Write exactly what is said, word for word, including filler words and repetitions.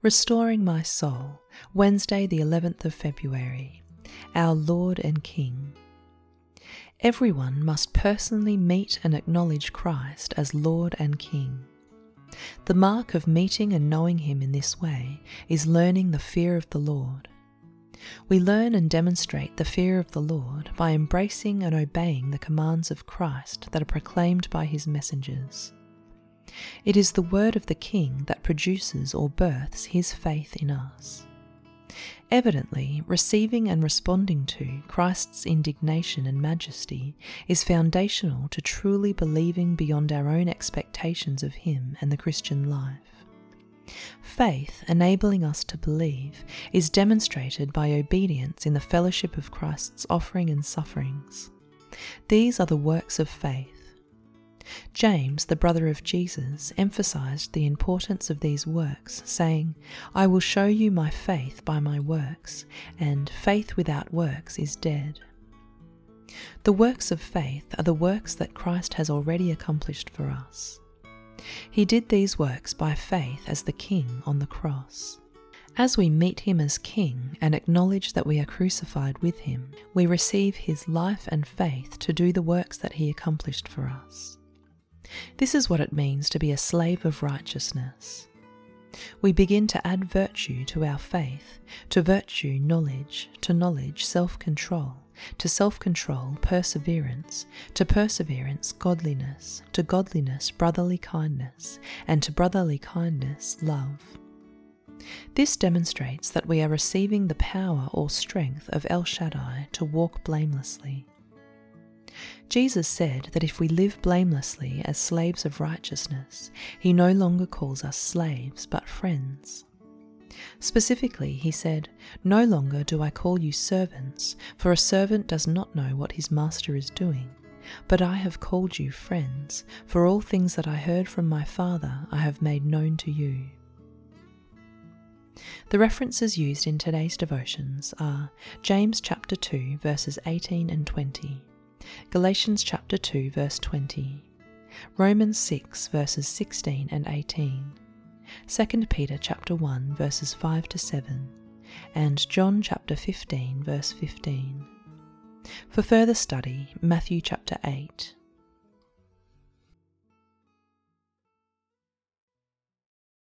Restoring My Soul, Wednesday the eleventh of February, Our Lord and King. Everyone must personally meet and acknowledge Christ as Lord and King. The mark of meeting and knowing Him in this way is learning the fear of the Lord. We learn and demonstrate the fear of the Lord by embracing and obeying the commands of Christ that are proclaimed by His messengers. It is the word of the King that produces or births His faith in us. Evidently, receiving and responding to Christ's indignation and majesty is foundational to truly believing beyond our own expectations of Him and the Christian life. Faith, enabling us to believe, is demonstrated by obedience in the fellowship of Christ's offering and sufferings. These are the works of faith. James, the brother of Jesus, emphasized the importance of these works, saying, "I will show you my faith by my works, and faith without works is dead." The works of faith are the works that Christ has already accomplished for us. He did these works by faith as the King on the cross. As we meet Him as King and acknowledge that we are crucified with Him, we receive His life and faith to do the works that He accomplished for us. This is what it means to be a slave of righteousness. We begin to add virtue to our faith, to virtue knowledge, to knowledge self-control, to self-control perseverance, to perseverance godliness, to godliness brotherly kindness, and to brotherly kindness love. This demonstrates that we are receiving the power or strength of El Shaddai to walk blamelessly. Jesus said that if we live blamelessly as slaves of righteousness, He no longer calls us slaves but friends. Specifically, He said, "No longer do I call you servants, for a servant does not know what his master is doing. But I have called you friends, for all things that I heard from my Father I have made known to you." The references used in today's devotions are James chapter two verses eighteen and twenty, Galatians chapter two verse twenty, Romans six verses sixteen and eighteen, Second Peter chapter one verses five to seven, and John chapter fifteen verse fifteen. For further study, Matthew chapter eight,